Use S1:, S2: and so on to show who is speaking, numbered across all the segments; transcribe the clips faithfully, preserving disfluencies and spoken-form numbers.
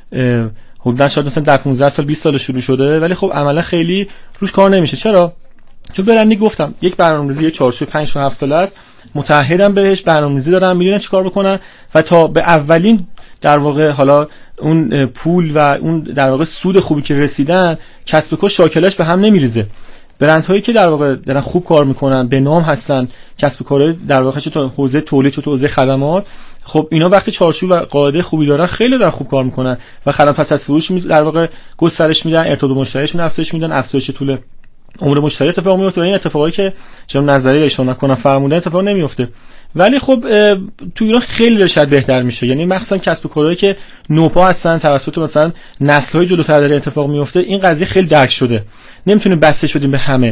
S1: حدودا شاید مثلا در پانزده سال بیست سال شروع شده، ولی خب عملا خیلی روش کار نمیشه. چرا؟ چون برندی گفتم یک برنامه‌ریزی یک چارچوب پنج تا هفت ساله است، متعهدن بهش، برنامه‌ریزی دارن، میدونن چیکار بکنن و تا به اولین در واقع حالا اون پول و اون در واقع سود خوبی که رسیدن، کسب و کار شاکلش به هم نمیریزه. برندهایی که در واقع دارن خوب کار میکنن، به نام هستن، کسب و کار در واقع چه تو حوزه تولید چه تو حوزه خدمات، خب اینا وقتی چارچوب و قاعده خوبی دارن خیلی دارن خوب کار میکنن و خدمات پس از فروش در واقع گسترش میدن، ارتباط با مشتریشون افزایش میدن، افزایش طول عمر مشتری اتفاق میفته و این اتفاقایی که جناب نظری اشاره نکنه فرمودن اتفاق نمیفته. ولی خب تو ایران خیلی شاید بهتر میشه، یعنی مخصوصا کسب و کارهایی که نوپا هستن توسط مثلا نسل‌های جلوتر داره اتفاق میفته، این قضیه خیلی درک شده، نمیتونیم بستش بدیم به همه.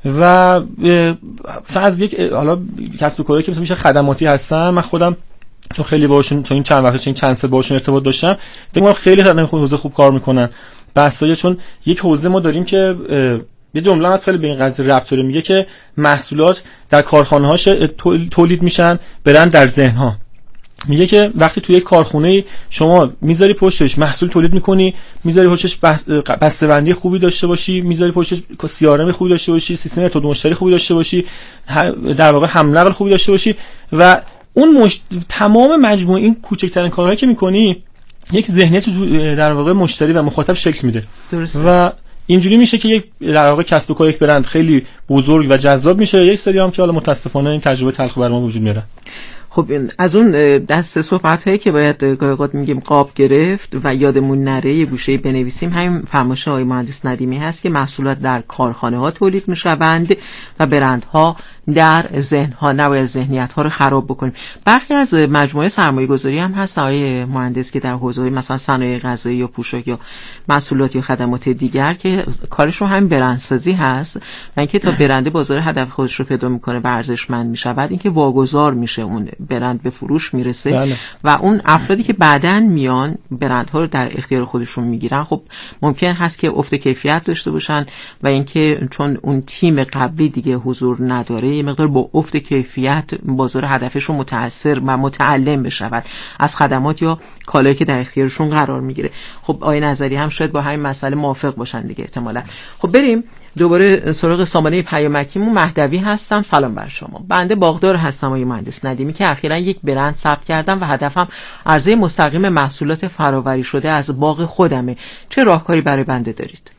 S1: و مثلا از یک حالا کسب و کارهایی که مثلا میشه خدماتی هستن، من خودم چون خیلی باهاشون چون این چند وقت چون چند سال باهاشون ارتباط داشتم، فکر می‌کنم خیلی در حوزه خوب کار میکنن. بحثایی چون یک حوزه ما داریم که یه جمله از خیلی به این قضیه ربط داره، میگه که محصولات در کارخانه‌هاش تولید میشن، برند در ذهن‌ها. میگه که وقتی توی یک کارخونه شما میذاری پشتش محصول تولید میکنی، میذاری پشتش بسته‌بندی خوبی داشته باشی، میذاری پشتش سی آر ام خوبی داشته باشی، سیستم ارتباط مشتری خوبی داشته باشی، در واقع حمل نقل خوبی داشته باشی و اون مش... تمام مجموعه این کوچکترین کارهایی که میکنی یک ذهنیت در واقع مشتری و مخاطب شکل میده. درسته. و اینجوری میشه که یک در واقع کسب و کار یک برند خیلی بزرگ و جذاب میشه. یک سری هم که حالا متاسفانه این تجربه تلخ بر ما وجود میاره.
S2: خب از اون دست صحبت‌هایی که باید گاهی میگیم قاب گرفت و یادمون نره یه گوشه بنویسیم، همین فرمایش آقای مهندس ندیمی هست که محصولات در کارخانه‌ها تولید میشوند و برندها در ذهن‌ها، نباید ذهنیت‌ها رو خراب بکنیم. برخی از مجموعه سرمایه‌گذاری هم هست آقای مهندس که در حوزه‌های مثلا صنایع غذایی یا پوشاک یا محصولات یا خدمات دیگر که کارشون هم برندسازی هست و اینکه تا برند بازار هدف خودش رو پیدا می‌کنه و ارزشمند می‌شود، اینکه واگذار میشه اون برند به فروش میرسه. بله. و اون افرادی که بعداً میان برندها رو در اختیار خودشون میگیرن، خب ممکن هست که افت کیفیت داشته باشن و اینکه چون اون تیم قبلی دیگه حضور نداره یه مقدار با افت کیفیت بازار هدفشون متاثر و متعلم بشود از خدمات یا کالایی که در اختیارشون قرار میگیره. خب آقای نظری هم شاید با همین مسئله موافق باشن دیگه احتمالاً. خب بریم دوباره سراغ سامانه پیامکیمون. مهدوی هستم، سلام بر شما. بنده باغدار هستم آقای مهندس ندیمی که اخیراً یک برند ثبت کردم و هدفم عرضه مستقیم محصولات فراوری شده از باغ خودمه. چه راهکاری برای بنده دارید؟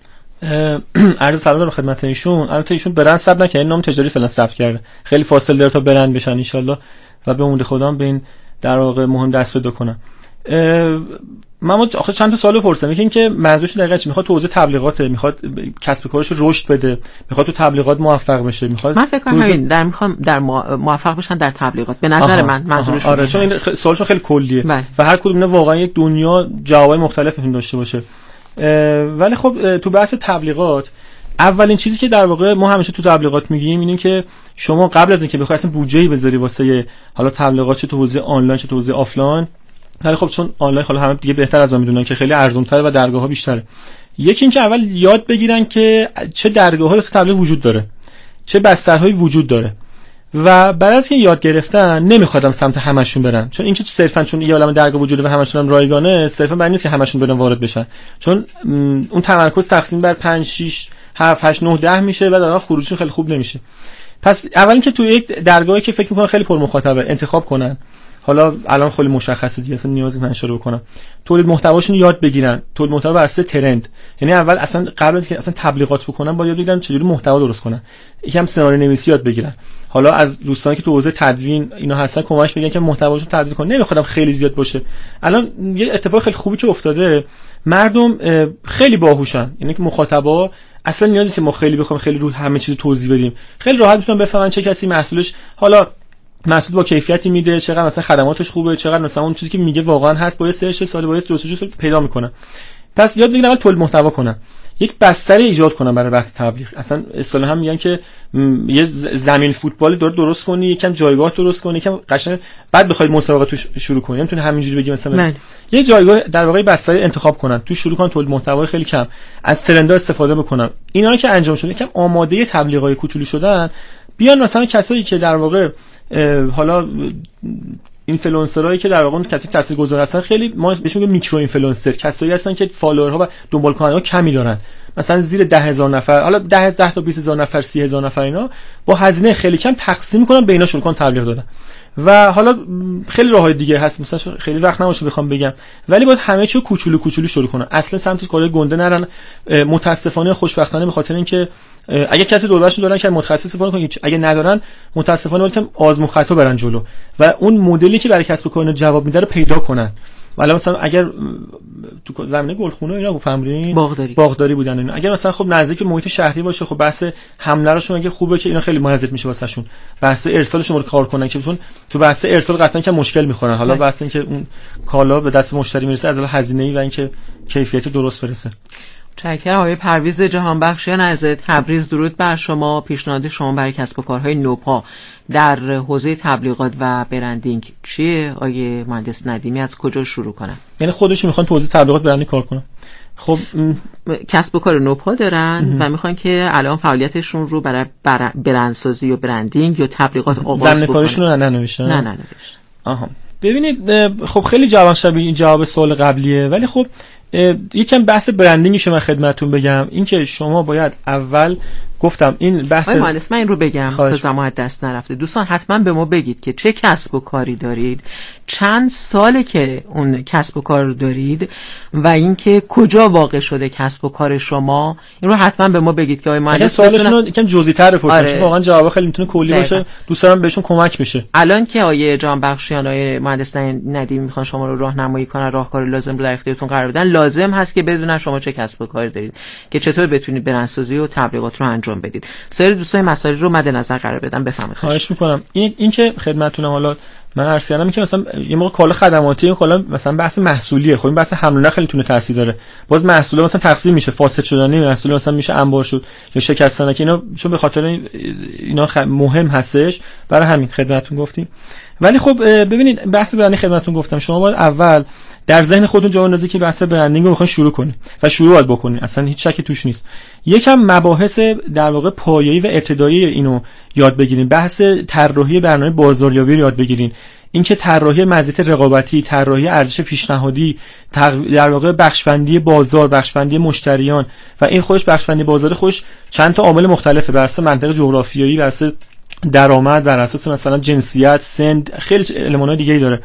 S1: عرض سلام دارم خدمت ایشون. البته ایشون برند ثبت نکردن، نام تجاری فعلا ثبت کرده، خیلی فاصله داره تا برند بشن ان شاءالله و به امید خدا به این در واقع مهم دست پیدا کنن. من آخه چند تا سوال پرسیدم. یکی اینکه منظورش دقیقاً چی؟ میخواد تو حوزه تبلیغات، میخواد کسب و کارش رو رشد بده، میخواد تو تبلیغات موفق بشه، میخواد
S2: من فکر کنم همین در میخوام در موفق بشن در تبلیغات به نظر آها. من منظورش
S1: آره، چون این سوالشون خیلی کلیه بله. و هر کدوم اینا واقعا یک دنیا جوابای مختلفی میتونه داشته باشه. ولی خب تو بحث تبلیغات اولین چیزی که در واقع ما همیشه تو تبلیغات میگیم اینه که شما قبل از اینکه بخوای اصلا بودجه‌ای بذاری واسه حالا تبلیغات چه تو حوزه آنلاین چه تو حوزه آفلاین، ولی خب چون آنلاین حالا همه دیگه بهتر از ما میدونن که خیلی ارزان‌تره و درگاه‌ها بیشتره، یکی این که اول یاد بگیرن که چه درگاه‌هایی واسه تبلیغ وجود داره، چه بسترهایی وجود داره و بعد از اینکه یاد گرفتن نمیخوادم سمت همشون برن، چون اینکه صرفا چون یه عالمه درگاه وجوده و همشون هم رایگانه صرفا معنی نیست که همشون برن وارد بشن، چون اون تمرکز تقسیم بر پنج شش هفت هشت نه ده میشه و در خروجشون خیلی خوب نمیشه. پس اول اینکه تو یک درگاهی که فکر می‌کنن خیلی پر مخاطبه انتخاب کنن، حالا الان خیلی مشخصه دیگه اصلا نیازی من اشاره بکنم، تولید محتواشون یاد بگیرن، تولید محتوا بر اساس ترند، یعنی اول اصلا قبل از اینکه اصلا تبلیغات بکنن باید یاد بگیرن چجوری محتوا درست کنن، یکم سناریو نویسی یاد بگیرن. حالا از دوستانی که تو حوزه تدوین اینا هستن کمک بگیرن که محتواشون تدوین کنن، نمیخوام خیلی زیاد باشه. الان یه اتفاق خیلی خوبی که افتاده، مردم خیلی باهوشن، یعنی که مخاطبا اصلا نیازی نیست ما خیلی بخوایم خیلی رو همه چیز توضیح بدیم، خیلی راحت میتونن بفهمن چه کسی محصولش حالا محصول با کیفیتی میده، چقدر مثلا خدماتش خوبه، چقدر مثلا اون چیزی که میگه واقعا هست، با یه سرچ ساده با یه جستجو پیدا میکنن. پس یاد بگیرن اول تولید محتوا کنن، یک بستر ایجاد کنن برای بحث تبلیغ. اصلا اصطلاحا میگن که یه زمین فوتبال دور درست کنی، یکم جایگاه درست کنی، یکم قشنگ بعد بخوای مسابقه توش شروع کنی، نمیتونی همینجوری بگی مثلا من. یه جایگاه در واقع بستر انتخاب کنن، تو شروع کنن تولید محتوای خیلی کم، از ترندها استفاده بکنن. اینا رو که انجام شده یکم آماده تبلیغای کوچولو شدن، بیان مثلا کسایی که در واقع حالا اینفلوئنسرایی که در واقع کسی تاثیرگذار هستن خیلی ما بهشون میگیم میکرو اینفلوئنسر، کسایی هستن که فالوورها و دنبال کنندگان کمی دارن، مثلا زیر ده هزار نفر، حالا ده ده تا بیست هزار نفر، سی هزار نفر، اینا با هزینه خیلی کم تقسیم میکنن به اینا شروع کن تبلیغ دادن. و حالا خیلی راههای دیگه هست، مثلا خیلی وقت نباشه بخوام بگم، ولی باید همه چیو کوچولو کوچولو شروع کنن، اصلا سمت کارهای گنده نرن. متاسفانه خوشبختانه به خاطر اینکه اگه کسی دوربرشون دارن که متخصص استفاده کنه، اگه ندارن متاسفانه باید آزمون خطا برن جلو و اون مدلی که برای کسب و کار جواب میده رو پیدا کنن. ولی مثلا اگر تو زمینه گلخونه اینا گفتم
S2: باغداری
S1: باغداری بودن اینا، اگر مثلا خب نزدیک محیط شهری باشه، خب بحث حمله روشون اگه خوبه که اینا خیلی مزیت میشه واسهشون، بحث ارسالشون رو کار کنن که چون تو بحث ارسال قطعا که مشکل میخورن، حالا بحث این که اون کالا به دست مشتری میرسه از لحاظ هزینه‌ای و اینکه کیفیت درست برسه.
S2: متشکرم آقای پرویز جهانبخشیان از تبریز. درود بر شما. پیشنهاد شما برای کسب و کارهای نوپا در حوزه تبلیغات و برندینگ چیه آقای مهندس ندیمی؟ از کجا شروع کنن؟
S1: یعنی خودشون میخوان تو حوزه تبلیغات برندینگ کار کنن؟ خب
S2: کسب و کار نوپا دارن و میخوان که الان فعالیتشون رو برای برندسازی و برندینگ یا تبلیغات آغاز بکنن.
S1: زمینه کارشون رو ننوشتن؟
S2: نه ننوشتن.
S1: آها ببینید، خب خیلی جواب شبیه این جواب سوال قبلیه، ولی خب یکم بحث برندینگش من خدمتتون بگم. این که شما باید اول گفتم این بحث
S2: آقای مهندس من این رو بگم تا زمان دست نرفته. دوستان حتما به ما بگید که چه کسب و کاری دارید، چند ساله که اون کسب و کار رو دارید و اینکه کجا واقع شده کسب و کار شما. این رو حتما به ما بگید که آقای مهندس
S1: سوالشون رو یکم جزئی‌تر بپرسن. آره. چون واقعا جواب خیلی میتونه کلی باشه، دوست دارم بهشون کمک بشه.
S2: الان که آقای جهانبخشیان آقای مهندس ندیم میخوان شما رو راهنمایی کنن، راهکار لازم رو در اختیارتون قرار بدن، لازم هست که بدونن شما چه کسب و کاری دارید که چطور بتونید برندسازی و تبلیغات رو انجام بدید. سایر دوستان مسائل رو مد نظر قرار بدم. بفهمید.
S1: خواهش می‌کنم. این این که خدمتتونم، حالا من عرض کردم که مثلا یه موقع کالا خدماتی یا کالا مثلا بحث محصولیه، خب این بحث حمل و نقل خیلی تونه تاثیر داره. باز محصول مثلا تقسیم میشه، فاسد شدنی محصول مثلا میشه انبار شد یا شکستنه، که اینا چون به خاطر اینا خ... مهم هستش، برای همین خدمتتون گفتیم. ولی خب ببینید بحث برندینگ خدمتتون گفتم، شما باید اول در ذهن خودتون جا بندازید که بحث برندینگ رو میخواین شروع کنید و شروع باید بکنید، اصلا هیچ شکی توش نیست. یکم مباحث در واقع پایه‌ای و ابتدایی اینو یاد بگیرین، بحث طراحی برنامه بازاریابی رو یاد بگیرین، اینکه طراحی مزیت رقابتی، طراحی ارزش پیشنهادی، در واقع بخشبندی بازار، بخشبندی مشتریان و این خودش بخشبندی بازار خودش چند تا عامل مختلفه، بر اساس منطقه جغرافیایی، بر اساس درآمد، بر اساس مثلا جنسیت، سن، خیلی المان‌های دیگه‌ای داره.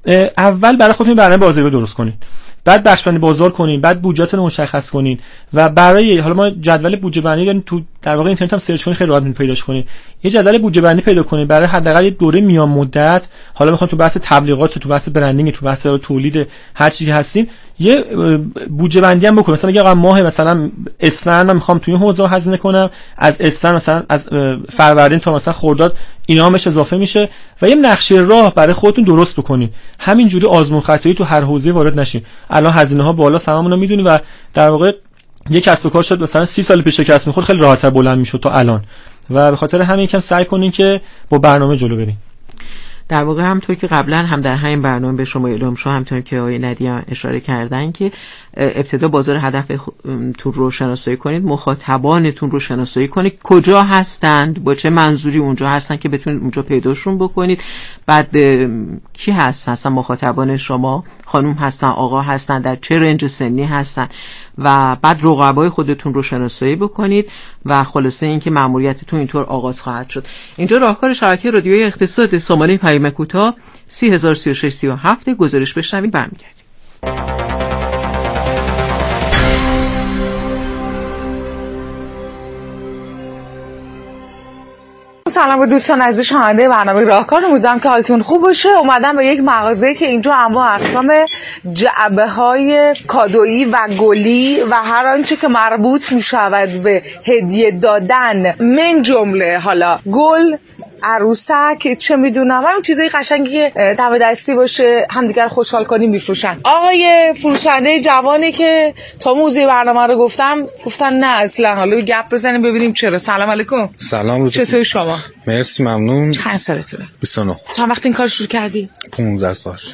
S1: اول برای خودتون برنامه بازاریابی درست کنید، بعد بخشبندی بازار کنین، بعد بودجه‌تون رو مشخص کنین و برای حالا ما جدول بودجه بندی داریم تو در واقع اینترنت هم سرچ کنین خیلی راحت میتونید پیداش کنین. یه جدول بودجه بندی پیدا کنین برای حداقل یه دوره میان مدت، حالا میخوام تو بحث تبلیغات، تو بحث برندینگ، تو بحث تولید، هر چیزی که هستین یه بودجه بندی هم بکنین. مثلا میگم آقا ماه مثلا اسفند من میخوام توی این حوزه هزینه کنم، از اسفند مثلا از فروردین تا مثلا خرداد اینا همش اضافه میشه و یه نقشه راه برای خودتون درست بکنین. همینجوری آزمون خطایی تو هر حوزه وارد نشین. الان هزینه ها بالا، هممون رو میدونی و در واقع یک کسب و کار شد مثلا سی سال پیش کسب می‌خورد خیلی راحت‌تر بلند میشد تا الان و به خاطر همین یکم سعی کنین که با برنامه جلو برین.
S2: در واقع همونطور که قبلا هم در همین برنامه به شما اعلام شد، همونطور که آقای ندیم اشاره کردن که ابتدا بازار هدفتون رو شناسایی کنید، مخاطبانتون رو شناسایی کنید، کجا هستند، با چه منظوری اونجا هستن که بتونید اونجا پیداشون بکنید. بعد کی هست هستن مخاطبان شما، خانم هستن، آقا هستن، در چه رنج سنی هستن و بعد رقبای خودتون رو شناسایی بکنید و خلاصه اینکه مأموریتتون اینطور آغاز خواهد شد. اینجا راهکار شبکه رادیوی اقتصاد سامانه پیام کوتاه سی هزار و سی و شش سی و هفت گزارش بشنوید، برمیگردید.
S3: سلام به دوستان عزیز شنونده برنامه راهکار، امیدوارم که حالتون خوب باشه. اومدم به یک مغازه که اینجا انواع اقسام جعبه های کادویی و گلی و هر آنچه که مربوط می شود به هدیه دادن، من جمله حالا گل، عروسک، چه میدونم اون چیزای قشنگی که دم دستی باشه همدیگر خوشحال کنیم میفروشن. آقای فروشنده جوانی که تا موضوع برنامه رو گفتم گفتن نه اصلا، حالا گپ بزنیم ببینیم چرا. سلام علیکم.
S4: سلام.
S3: چطور شما؟
S4: مرسی، ممنون.
S3: چند سالتونه؟
S4: بیست و نه.
S3: چند وقت این کار شروع کردی؟
S4: پانزده سال.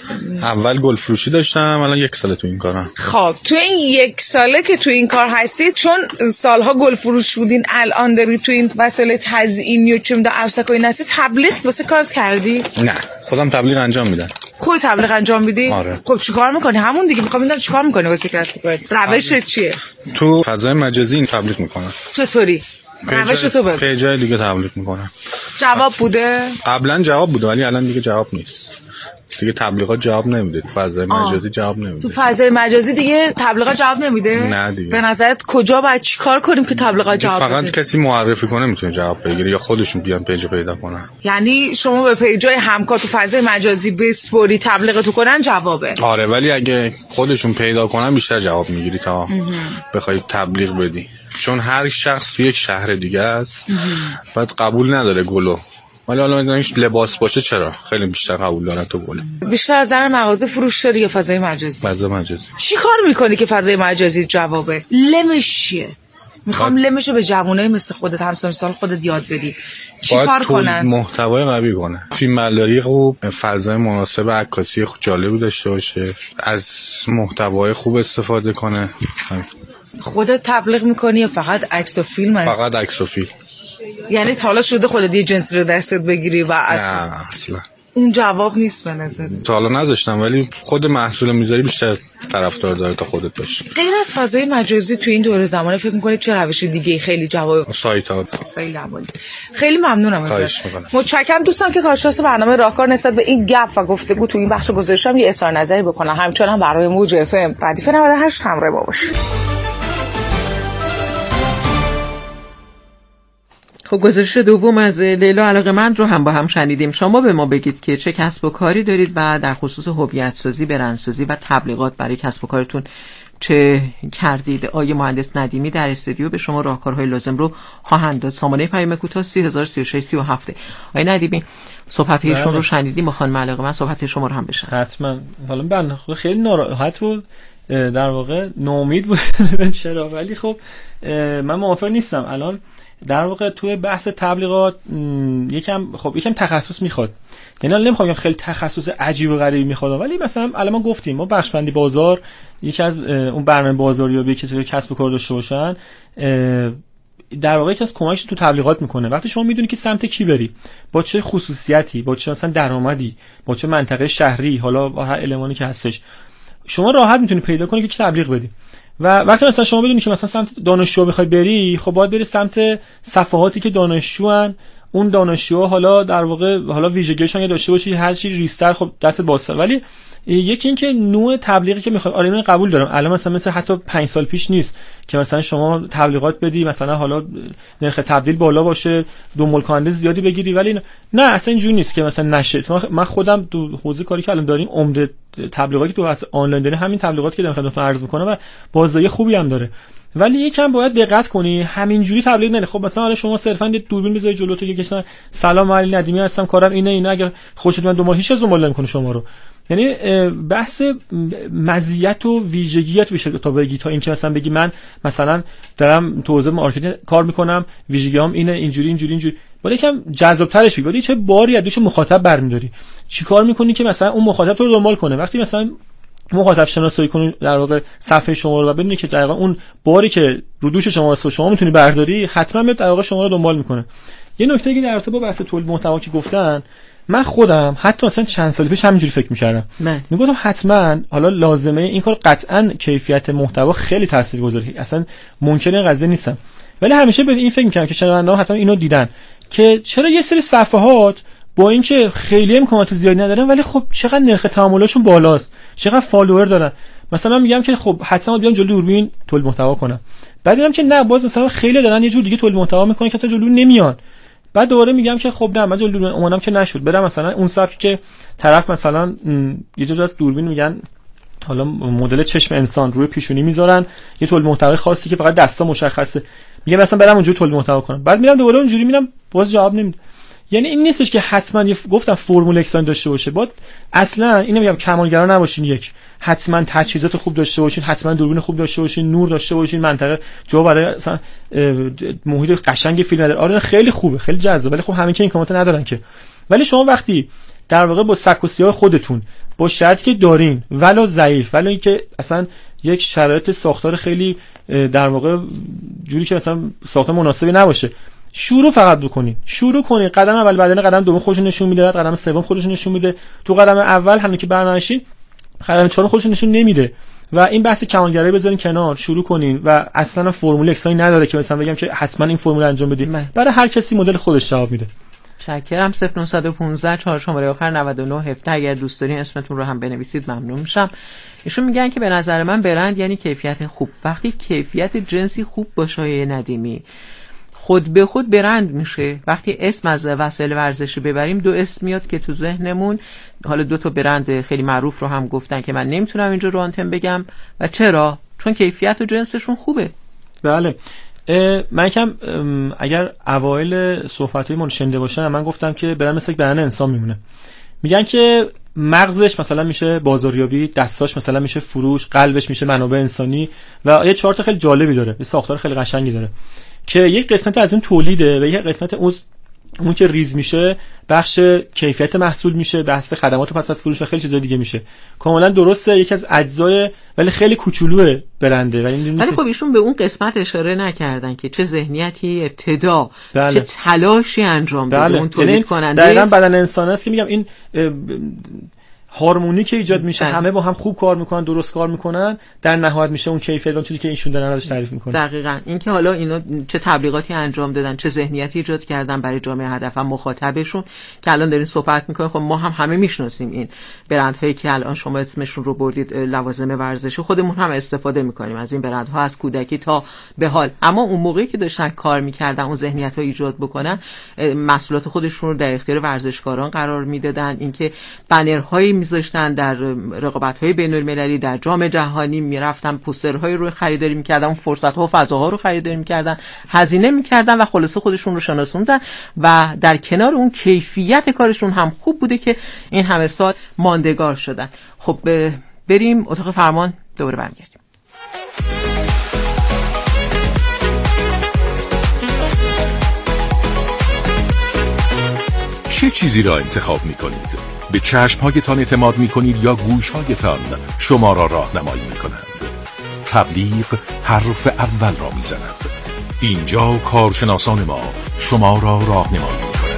S4: اول گل فروشی داشتم، الان یک ساله تو این کارم.
S3: خب تو این یک ساله که تو این کار هستید، چون سالها گل فروش بودین، الان داری تو این وسایل تزیینی و چه میدونم عروسک و این هستی، تبلیغ واسه کارت کردی؟
S4: نه، خودم تبلیغ انجام میدم.
S3: خود تبلیغ انجام میدی؟
S4: آره.
S3: خب چیکار میکنی؟ همون دیگه میخوام بدونم چیکار میکنی واسه کسب و کارت. روشت چیه؟
S4: تو فضای مجازی این تبلیغ میکنم.
S3: چطوری؟ روش تو بگو.
S4: پیجای دیگه تبلیغ میکنم.
S3: جواب بوده؟
S4: قبلا جواب بوده ولی الان دیگه جواب نیست. دیگه تبلیغات جواب نمیده، تو فضای مجازی جواب نمیده.
S3: تو فضای مجازی دیگه تبلیغات جواب نمیده؟
S4: نه دیگه.
S3: به نظرت کجا باید چیکار کنیم که تبلیغات جواب بده؟
S4: فقط کسی معرفی کنه میتونه جواب بگیره یا خودشون بیان پیج پیدا کنن.
S3: یعنی شما به پیجای همکار تو فضای مجازی بسپوری تبلیغاتو کنن جوابه؟
S4: آره، ولی اگه خودشون پیدا کنن بیشتر جواب میگیری تا بخوای تبلیغ بدی، چون هر شخص تو یک شهر دیگه است، بعد قبول نداره گلو. ولی حالا مثلا لباس باشه چرا خیلی بیشتر قبول داره تو گل.
S3: بیشتر از در مغازه فروش داری یا فضای مجازی؟
S4: فضای مجازی.
S3: چی کار میکنی که فضای مجازی جوابه؟ لمش چیه؟ میخوام لمشو به جوانای مثل خودت، همسن سال خودت یاد بدی. چی کار کنن؟
S4: محتوای قوی کنه، فیلم برداری خوب، فضای مناسب عکاسی جالبی داشته باشه، از محتوای خوب استفاده کنه.
S3: خودت تبلیغ میکنی یا فقط عکس و فیلم هست؟
S4: فقط عکس و فیلم.
S3: یعنی تا حالا شده خودت یه جنسی رو دستت بگیری و از
S4: نه اصلا
S3: اون جواب نیست به نظر؟
S4: تا حالا نذاشتم، ولی خود محصول میذاری بیشتر طرفدار داره تا خودت باشه.
S3: غیر از فضای مجازی تو این دوره زمانه فکر می‌کنید چه روش دیگه خیلی جواب
S4: سایت ها؟
S3: خیلی عالی. خیلی ممنونم ازت.
S4: میکنم.
S3: متشکرم دوستان که کارشناس برنامه راهکار نسبت به این گپ و گفتگو تو این بخش گذاشتم یه اظهار نظری بکنم. همچنان برای موج اف ام ردیف نود و هشت همراه با باشید.
S2: خب گزارش دوم از لیلا علاقه‌مند رو هم با هم شنیدیم. شما به ما بگید که چه کسب و کاری دارید و در خصوص هویت سازی، برندسازی و تبلیغات برای کسب و کارتون چه کردید. آیه مهندس ندیمی در استودیو به شما راهکارهای لازم رو خواهند داد. سامانه پیام کوتاه سی هزار و سی و شش سی و هفت. آیه ندیمی صحبت‌هایشون رو شنیدیم، با خانم علاقه‌مند صحبت شما رو هم بشن.
S1: حتما. حالا من خیلی ناراحت بود، در واقع ناامید بود چرا، ولی خب من موافق نیستم. الان در واقع توی بحث تبلیغات یکم خب یکم تخصص میخواد. یعنی الان نمیخوام خیلی تخصص عجیب و غریبی میخواد، ولی مثلا الان ما گفتیم ما بخش بندی بازار یکی از اون برنامه بازاریابی که توی کسب و کار داشته باشن در واقع یکی از کمکش تو تبلیغات میکنه. وقتی شما میدونی که سمت کی بری، با چه خصوصیتی، با چه مثلا درآمدی، با چه منطقه شهری، حالا با هر المانی که هستش، شما راحت میتونی پیدا کنی که چه تبلیغ بدی. و وقتی مثلا شما بدونی که مثلا سمت دانشجو بخوای بری، خب باید بری سمت صفحاتی که دانشجوان، اون دانشجوها حالا در واقع حالا ویژگیشون یه داشته باشی، هر چی ریستر خب دست بازتر. ولی یکی این که نوع تبلیغی که میخوای، آره من قبول دارم الان مثلا مثل حتی پنج سال پیش نیست که مثلا شما تبلیغات بدی مثلا حالا نرخ تبدیل بالا باشه، دنبال کننده زیادی بگیری، ولی نه اصلا اینجوری نیست که مثلا نشه. من خودم تو حوزه کاری که الان داریم عمده تبلیغاتی که تو از آنلاین داریم همین تبلیغاتی که دارم خدمتتون عرض میکنم و بازدهی خوبی هم داره. ولی یکم باید دقت کنی، همینجوری تبلیغ نه. خب مثلا شما صرفا یه دوربین بذاری جلو تو، یکی مثلا سلام علی ندیمی هستم کارم اینه اینه، اگه خوشت من دنبال هیچ از دنبال نمیکنه شما رو. یعنی بحث مزیت و ویژگیات میشه تا بگی، تا اینکه مثلا بگی من مثلا دارم تو حوزه مارکتینگ کار میکنم، ویژگیام اینه، اینجوری اینجوری اینجوری. ولی یکم جذاب‌ترش بگی، ولی چه باری از دوش مخاطب برمی‌داری، چیکار میکنی که مثلا اون مخاطب تو رو دنبال کنه. وقتی مثلا مخاطب شناسایی کنی در واقع صفحه شما رو و ببینی که در واقع اون باری که رو دوش شما است شما میتونی برداری، حتما به در واقع شما رو دنبال میکنه. یه نکته که در رابطه با بحث تولید محتوا که گفتن، من خودم حتی مثلا چند سال پیش همینجوری فکر می‌کردم. میگفتم حتما حالا لازمه این کار، قطعا کیفیت محتوا خیلی تاثیرگذاره، اصلا منکر این قضیه نیستم. ولی همیشه به این فکر می‌کردم که شنونده‌ها حتما اینو دیدن که چرا یه سری صفحات با اینکه خیلی امکانات زیادی ندارن ولی خب چقدر نرخ تعاملشون بالاست، چقدر فالوور دارن. مثلا من میگم که خب حتما بیام جلوی دوربین تولید محتوا کنم، بعد میگم که نه باز مثلا خیلی دارن یه جور دیگه تولید محتوا میکنن که اصلا جلوی نمیان. بعد دوباره میگم که خب نه من جلوی دوربین اومدم که نشد، برم مثلا اون سبکی که طرف مثلا یه جور از دوربین میگن حالا مدل چشم انسان روی پیشونی میذارن، یه تولید محتوا خاصی که فقط دستا مشخصه، میگم مثلا برم اونجوری تولید محتوا کنم. بعد میرم دوباره اونجوری میرم باز جواب نمیده. یعنی این نیستش که حتما یه گفتم فرمول یکسان داشته باشه، باید اصلا اینو میگم کمالگرا نباشین، یک حتما تجهیزات خوب داشته باشین، حتما دوربین خوب داشته باشین، نور داشته باشین، منطقه جا برای مثلا محیط قشنگ فیلم نداره. آره خیلی خوبه، خیلی جذاب، ولی خب همین که این کامنت ندارن که. ولی شما وقتی در واقع با سک و سیاه خودتون با شرطی که دارین ولو ضعیف ولو اینکه اصلا یک شرایط ساختار خیلی در واقع جوری که مثلا ساختار مناسبی نباشه، شروع فقط بکنین، شروع کنین. قدم اول بعدن قدم دوم خودشون نشون میده، قدم سوم خودشون نشون میده. تو قدم اول همین که برنامه‌شین قدم چهار خودشون نشون نمیده و این بحث کمالگرایی بذارین کنار، شروع کنین و اصلا فرمول اکسایی نداره که مثلا بگم که حتما این فرمول انجام بدید. برای هر کسی مدل خودش جواب میده.
S2: شکرم. صفر نه یک پنج چهار شماره آخر نود و نه هفده اگر دوست دارین اسمتون رو هم بنویسید ممنون میشم. ایشون میگن که به نظر من برند یعنی کیفیت خوب. وقتی کیفیت جنسی خوب باشه ندیمی خود به خود برند میشه. وقتی اسم از وسایل ورزشی ببریم دو اسم میاد که تو ذهنمون، حالا دو تا برند خیلی معروف رو هم گفتن که من نمیتونم اینجا رو آنتن بگم. و چرا؟ چون کیفیت و جنسشون خوبه.
S1: بله. من کم اگر اوایل صحبت‌های من شنیده باشن من گفتم که برند مثل برند انسان میمونه. میگن که مغزش مثلا میشه بازاریابی، دستاش مثلا میشه فروش، قلبش میشه منابع انسانی و یه چهار تا خیلی جالبی داره، یه ساختار خیلی قشنگی داره که یک قسمت از این تولیده و یک قسمت اون اون که ریز میشه بخش کیفیت محصول میشه، بحث خدمات و پس از فروش و خیلی چیزای دیگه میشه. کاملا درسته، یکی از اجزای ولی خیلی کوچولوه برنده. ولی
S2: ولی خب ایشون به اون قسمت اشاره نکردن که چه ذهنیتی ابتدا
S1: بله.
S2: چه تلاشی انجام داده
S1: بله.
S2: اون تولید کننده.
S1: دقیقاً بدن انسان است که میگم این هارمونی که ایجاد میشه بله. همه با هم خوب کار میکنن، درست کار میکنن، در نهایت میشه اون کیفیت اون چیزی که ایشون دارن ازش تعریف میکنن.
S2: دقیقاً. این که حالا اینا چه تبلیغاتی انجام دادن، چه ذهنیتی ایجاد کردن برای جامعه هدف مخاطبشون که الان دارین صحبت میکنین. خب ما هم همه میشناسیم این برندهایی که الان شما اسمشون رو بردید، لوازم ورزشی، خودمون هم استفاده میکنیم از این برندها از کودکی تا به حال. اما اون موقعی که داشتن کار میکردن اون ذهنیت‌ها ایجاد بکنن، محصولات خودشون رو در اختیار ورزشکاران قرار میدادن. اینکه بنرهایی میذاشتن در رقابت‌های بین‌المللی، در جام جهانی میرفتن پوسترهای رو خریداری میکردن، اون فرصت‌ها و فضاها رو خریداری میکردن، هزینه میکردن و خلاصه خودشون رو شناسوندن و در کنار اون کیفیت کارشون هم خوب بوده که این همه سال ماندگار شدن. خب بریم اتاق فرمان دوباره برگردیم.
S5: چه چیزی را انتخاب می کنید؟ به چشمهایتان اعتماد می کنید یا گوشهایتان شما را راهنمایی می کنند؟ تبلیغ حرف اول را می زند. اینجا کارشناسان ما شما را راهنمایی می کنند.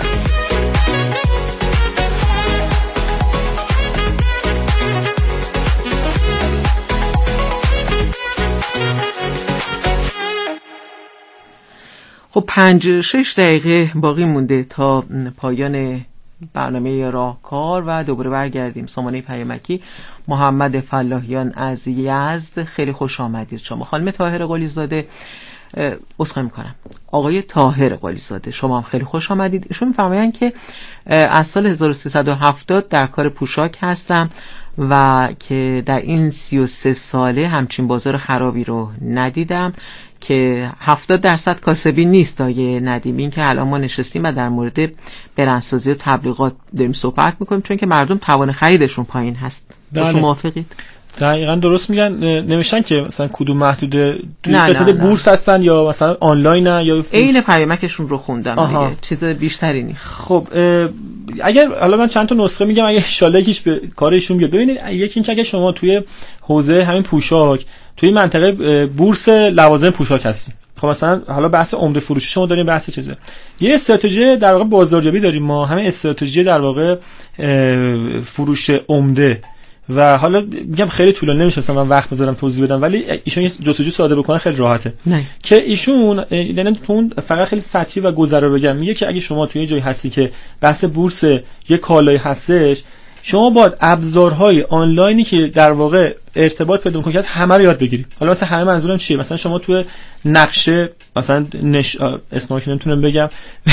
S2: خب پنج شش دقیقه باقی مونده تا پایان برنامه راهکار و دوباره برگردیم. سامانه پیامکی. محمد فلاحیان از یزد، خیلی خوش آمدید شما. خانم طاهر قلیزاده، عذرخواهی میکنم آقای طاهر قلیزاده، شما هم خیلی خوش آمدید. ایشون می‌فرمایند که از سال هزار و سیصد و هفتاد در کار پوشاک هستم و که در این سی و سه ساله همچین بازار خرابی رو ندیدم که هفتاد درصد کاسبی نیست. آیه ندیم این که الان ما نشستیم و در مورد برندسازی و تبلیغات داریم صحبت میکنیم چون که مردم توان خریدشون پایین هست. شما موافقید؟
S1: دقیقاً درست میگن. نمیشن که مثلا کدوم محدوده توی قسمت بورس هستن یا مثلا آنلاین یا
S2: عین پیامکشون رو خوندم دیگه، چیز بیشتری نیست.
S1: خب اگر حالا من چند تا نسخه میگم اگه ان شاءالله یکیش به کارشون بیاد. ببینید یکی این که اگه شما توی حوزه همین پوشاک توی منطقه بورس لوازم پوشاک هستین، خب مثلا حالا بحث عمده فروشی شما داریم، بحث چیزه، یه استراتژی در واقع بازاریابی داریم ما، همین استراتژی در واقع فروش عمده و حالا میگم خیلی طولانی نمیشه من وقت بذارم توضیح بدم، ولی ایشون جستجو ساده بکنه خیلی راحته.
S2: نه.
S1: که ایشون یعنی تو فقط خیلی سطحی و گذرا بگم، میگه که اگه شما توی جایی هستی که بحث بورس یه کالایی هستش، شما باید ابزارهای آنلاینی که در واقع ارتباط پیدا می‌کنه همه رو یاد بگیری. حالا مثلا همه منظورم چیه؟ مثلا شما توی نقشه مثلا نش... اسمش نمیتونم بگم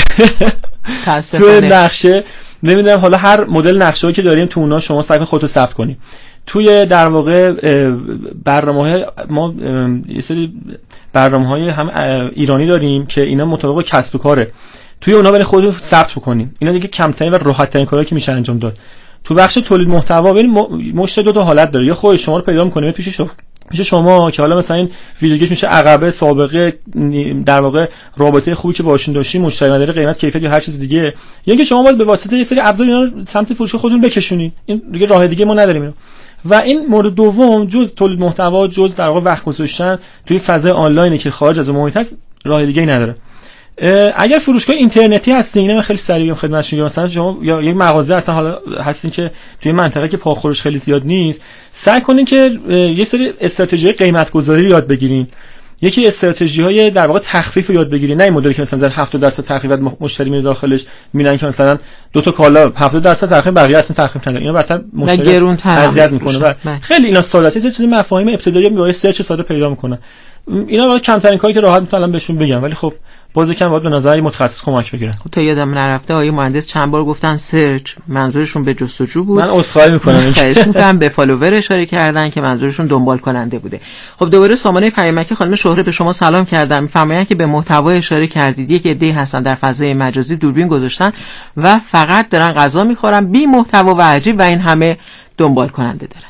S1: توی نقشه نمیدونم، حالا هر مدل نقشه‌ای که داریم تو اونها شما سعی کن خودتو ثبت کنی. توی در واقع برنامه‌های ما یه سری برنامه‌های هم ایرانی داریم که اینا مطابق با کسب و کاره، توی اونها برای خودتون ثبت بکنیم. اینا دیگه کمترین و راحت‌ترین کاری که میشه انجام داد. تو بخش تولید محتوا ببین مشت دو تا حالت داره، یا خود شما رو پیدا می‌کنه پیش شما میشه شما که حالا مثلا این ویژگیش میشه عقبه، سابقه، در واقع رابطه خوبی که باشون داشتی، مشتری مدار، قیمت، کیفیت یا هر چیز دیگه، یا اینکه شما باید به واسطه یه سری ابزار اینا رو سمت فروشگاه خودتون بکشونید. این دیگه راه دیگه ما نداریم اینو. و این مورد دوم جز تولید محتوا، جز در واقع وقت گذاشتن توی یک فضای آنلاینی که خارج از محیط هست، راه دیگه‌ای نداره. اگر فروشگاه اینترنتی هستین، اینا خیلی سریع خدمتتون میگم، مثلا شما یا یک مغازه اصلا حالا هستین که توی منطقه که پاخورش خیلی زیاد نیست، سعی کنین که یه سری استراتژی قیمت گذاری یاد بگیرین. یکی استراتژی‌های در واقع تخفیف رو یاد بگیرین، نه این مدلی که مثلا زد هفتاد درصد تخفیف بعد مشتری میره داخلش میبینن که مثلا دو تا کالا هفتاد درصد تخفیف بقیه اصلا تخفیف نداره. اینا بعداً مشتری اذیت میکنه و خیلی اینا ساده‌ست. یه سری مفاهیم ابتدایی با سرچ ساده پیدا میکنه. اینا واقعا کمترین کاری که راحت میتونم بهشون بگم، ولی خب باز یکم باید به نظر متخصص کمک بگیرن.
S2: خب تا یادم نرفته آقای مهندس چند بار گفتن سرچ، منظورشون به جستجو بود.
S1: من عذرخواهی میکنم.
S2: خواهش میکنم. به فالوور اشاره کردن که منظورشون دنبال کننده بوده. خب دوباره سامانه پیامکی خانم شهره به شما سلام کردم. میفرمایند که به محتوا اشاره کردید. یک عده‌ای هستن در فضای مجازی دوربین گذاشتن و فقط دارن غذا میخورن بی محتوا و عجیب و این همه دنبال کننده دارند.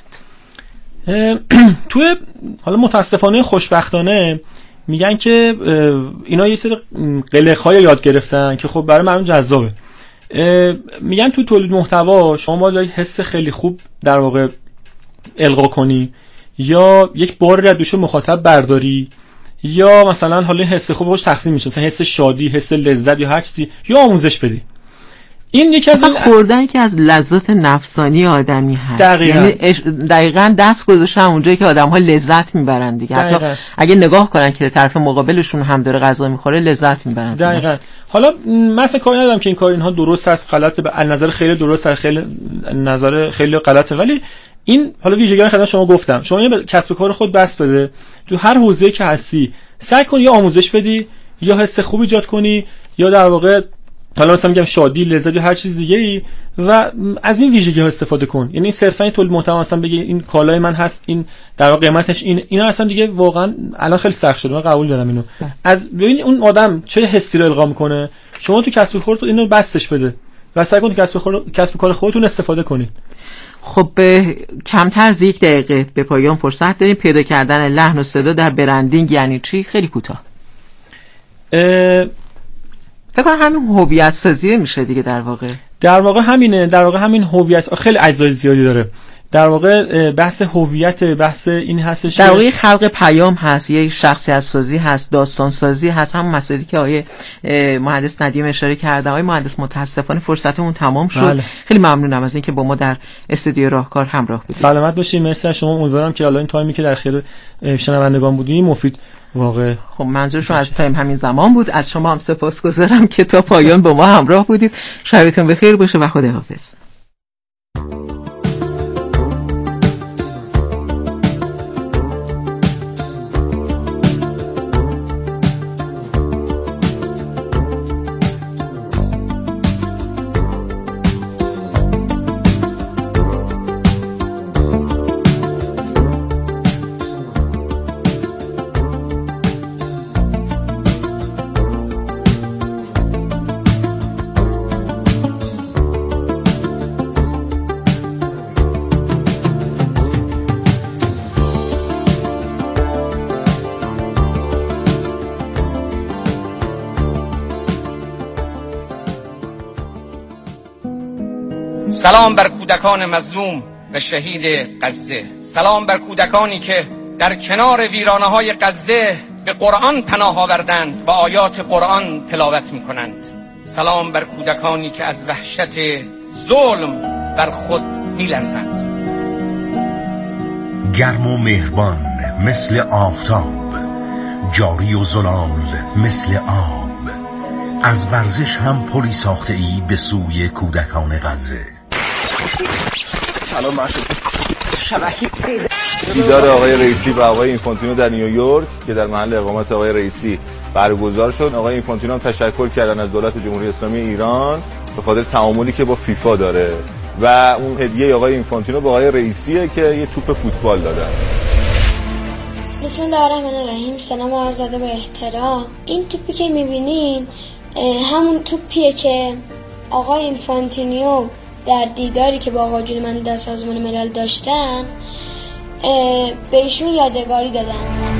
S1: توی حالا متاسفانه خوشبختانه میگن که اینا یه سری قلق‌های یاد گرفتن که خب برای مردم جذابه. میگن تو تولید محتوا شما باید حس خیلی خوب در واقع القا کنی، یا یک بار رو دوش مخاطب برداری، یا مثلا حالا حس خوب روش تقسیم میشه، مثلا حس شادی، حس لذت یا هر چیزی، یا آموزش بدی. این یکی از
S2: خوردن که از لذات نفسانی آدمی هست.
S1: دقیقاً.
S2: یعنی دقیقاً دست گذاشتن اونجایی که آدم‌ها لذت میبرن دیگه. حتی اگه نگاه کنن که طرف مقابلشون هم داره غذا میخوره لذت میبرن.
S1: دقیقاً. حالا مثلا کاری ندارم که این کار اینها درست است غلطه، به نظر خیلی درست است، خیلی نظر خیلی غلطه، ولی این حالا ویژگی‌های خدمت شما گفتم. شما یه کسب کار خود بس بده، تو هر حوزه‌ای که هستی سعی کن یا آموزش بدی، یا حس خوب ایجاد کنی، یا در واقع حالا مثلا میگم شادی، لذت یا هر چیز دیگه ای، و از این ویژگی ها استفاده کن. یعنی صرفا این تولید محتوا مثلا بگی این کالای من هست، این در واقع قیمتش این، اینا اصلا دیگه واقعا الان خیلی سخت شده، من قبول دارم اینو. از ببین اون آدم چه حسی رو القا میکنه، شما تو کسب کار اینو بسش بده و سعی کن کسب کار کسب کار خودتون استفاده کنید.
S2: خب کمتر از یک دقیقه به پایان فرصت داریم. پیدا کردن لحن و صدا در برندینگ یعنی چی؟ خیلی کوتاه. فکر کنم همین هویت سازی میشه دیگه. در واقع
S1: در واقع همینه، در واقع همین هویت خیلی اجزای زیادی داره. در واقع بحث هویت، بحث این هستش
S2: در واقع خلق پیام هست، یه شخصیت سازی هست، داستان سازی هست، همون مسئله که آقای مهندس ندیم اشاره کرده. آقای مهندس متاسفانه فرصتمون تمام شد. بله. خیلی ممنونم از اینکه با ما در استودیو راهکار همراه بودید.
S1: سلامت باشید. مرسی از شما. امیدوارم که حالا این تایمی که در خیر شنوندگان بودین مفید واقع.
S2: خب منظورشون از تایم همین زمان بود. از شما هم سپاسگزارم که تا پایان با ما همراه بودید. شبتون بخیر باشه و خداحافظ.
S6: سلام بر کودکان مظلوم و شهید غزه. سلام بر کودکانی که در کنار ویرانه‌های غزه به قرآن پناه آوردند و آیات قرآن تلاوت می‌کنند. سلام بر کودکانی که از وحشت ظلم بر خود می‌لرزند.
S7: گرم و مهربان مثل آفتاب، جاری و زلال مثل آب، از ورزش هم پلی ساخته ای به سوی کودکان غزه.
S8: سلام معشوق دیدار آقای رئیسی و آقای اینفانتینو در نیویورک که در محل اقامت آقای رئیسی برگزار شد. آقای اینفانتینو هم تشکر کردن از دولت جمهوری اسلامی ایران به خاطر تعاملی که با فیفا داره و اون هدیه آقای اینفانتینو به آقای رئیسیه که یه توپ فوتبال دادن.
S9: بسم الله الرحمن الرحیم. سلام و عرض ادب و احترام. این توپی که میبینین همون توپیه که آقای اینفانتینیو در دیداری که با آقا جون من در سازمان ملل داشتن به ایشون یادگاری دادم.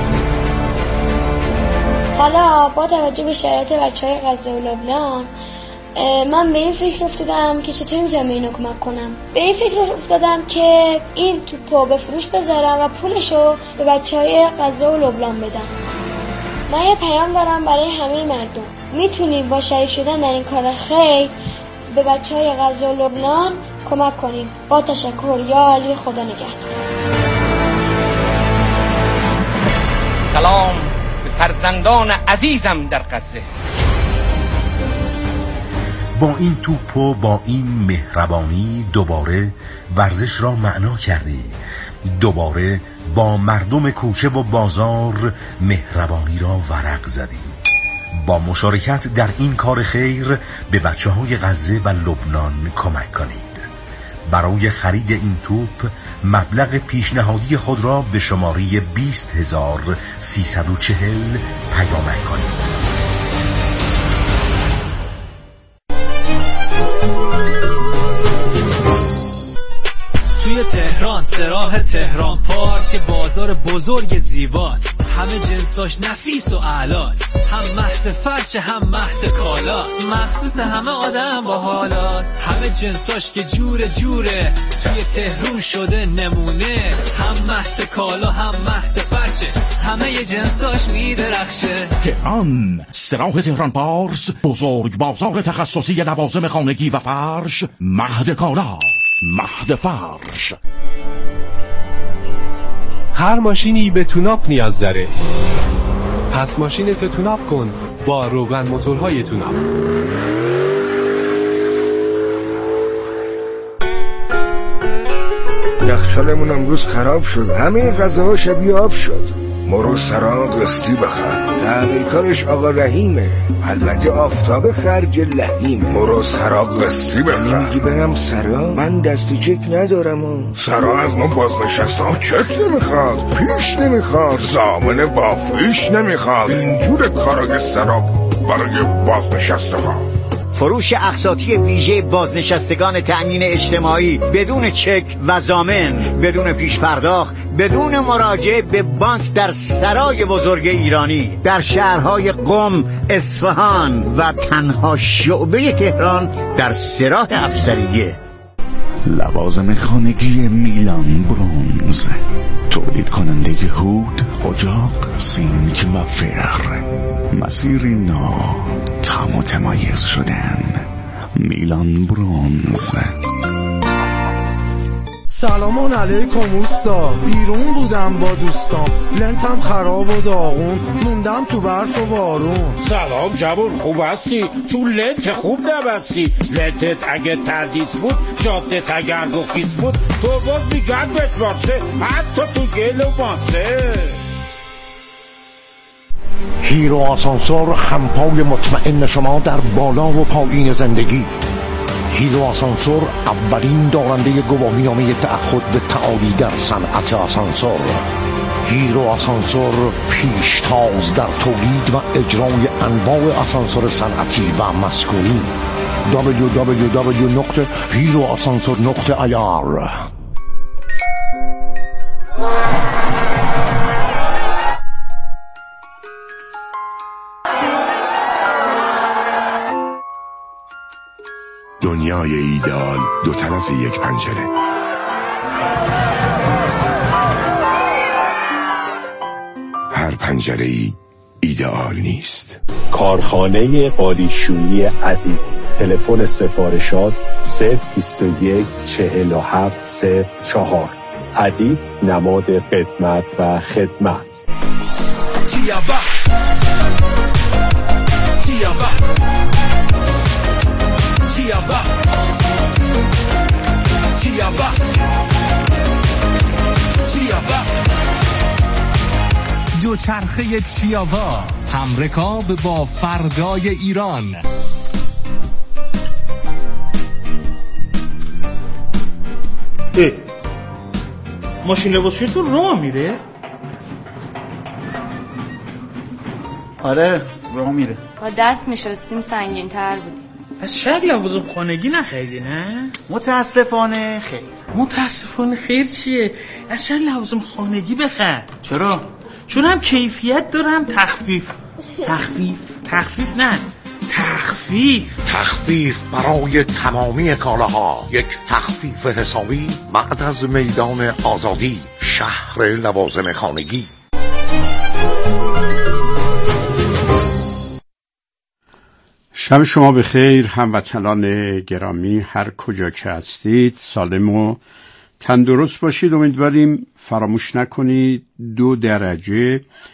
S9: حالا با توجه به شرایط بچهای غزه و لبنان من به این فکر افتادم که چطور میتونم به اینا کمک کنم. به این فکر افتادم که این توپو به فروش بذارم و پولشو به بچهای غزه و لبنان بدم. من یه پیام دارم برای همه مردم. میتونیم با شریک شدن در این کار خیر به بچهای غزه و لبنان کمک کنیم. با تشکر. یا علی، خدا نگهدار.
S6: سلام به فرزندان عزیزم در غزه.
S7: با این توپ و با این مهربانی دوباره ورزش را معنا کردی. دوباره با مردم کوچه و بازار مهربانی را ورق زدی. با مشارکت در این کار خیر به بچه های غزه و لبنان کمک کنید. برای خرید این توپ مبلغ پیشنهادی خود را به شماره بیست هزار و سیصد و چهل پیامک کنید.
S10: توی تهران سراح تهران پارک که بازار بزرگ زیباست، همه جنساش نفیس و اعلاست، هم مهد فرش هم مهد کالاست، مخصوص همه آدم با حالاست، همه جنساش که جور جوره توی تهران شده نمونه، هم مهد کالا هم مهد فرشه، همه جنساش میدرخشه.
S11: تهران سراح تهران پارس، بزرگ بازار تخصصی لوازم خانگی و فرش، مهد کالا، مهد فرش.
S12: هر ماشینی به توناپ نیاز داره، پس ماشینتو توناپ کن با روغن موتورهای توناپ.
S13: یخچالمون امروز خراب شد، همه غذاها شبیه آب شد. مرو سرا قسطی بخر، تعمیرکارش آقا رحیمه، البته آفتاب خرج لحیمه. مرو سرا قسطی بخر. میگی برم سرا؟ من دستی چک ندارم و. سرا از ما بازنشسته ها چک نمیخواد، پیش نمیخواد، ضامن با فیش نمیخواد. اینجور کارای سرا برای بازنشسته ها.
S14: فروش اقساطی ویژه بازنشستگان تأمین اجتماعی بدون چک و ضامن، بدون پیش پرداخت، بدون مراجعه به بانک در سرای بزرگ ایرانی در شهرهای قم، اصفهان و تنها شعبه تهران در سراح افسریه.
S11: لوازم خانگی میلان برونز، تولید کننده هود، اجاق، سینک و فر. مسیری نو، تام و تمایز شدن. میلان برونز.
S15: سلام علیکم اوستا، بیرون بودم با دوستام، لنتم خراب و داغون، موندم تو برف و بارون.
S16: سلام جوون، خوب هستی؟ تو لنت خوب نبستی، لنتت اگه تردیس بود، جادت اگر گفیز بود، تو باز میگرد بتوارسه، حتی تو گل و بانسه.
S17: هیرو آسانسور، همپای مطمئن شما در بالا و پایین زندگی. هیرو آسانسور اولین دارنده گواهینامه تعهد به تعالی در صنعت آسانسور. هیرو آسانسور پیشتاز در تولید و اجرای انواع آسانسور صنعتی و مسکونی. دبلیو دبلیو دبلیو نقطه هیرو آسانسور نقطه آی آر.
S18: دنیای ایدئال دو طرف یک پنجره. هر پنجره‌ای ایدئال نیست.
S19: کارخانه قالیشویی ادیب. تلفن سفارشات صفر بیست و یک چهل و هفت صفر چهار. ادیب نماد قدمت و خدمت.
S10: چیابا چیابا چیابا چیابا چیابا دوچرخه چیابا، همرکاب با فردای ایران.
S20: اه ماشین لباسشویتون راه میره؟
S21: آره راه میره.
S22: با دست میشستیم سنگین تر بودیم.
S20: از شهر لوازم خانگی نخریدی نه؟
S14: متاسفانه خیر.
S20: متاسفانه خیر چیه؟ از شهر لوازم خانگی بخر. چرا؟ چون هم کیفیت داره هم تخفیف.
S14: تخفیف؟
S20: تخفیف نه، تخفیف.
S17: تخفیف برای تمامی کالاها، یک تخفیف حسابی بعد از میدان آزادی، شهر لوازم خانگی.
S2: شب شما بخیر هموطنان گرامی، هر کجا که هستید سالم و تندرست باشید. امیدواریم فراموش نکنید دو درجه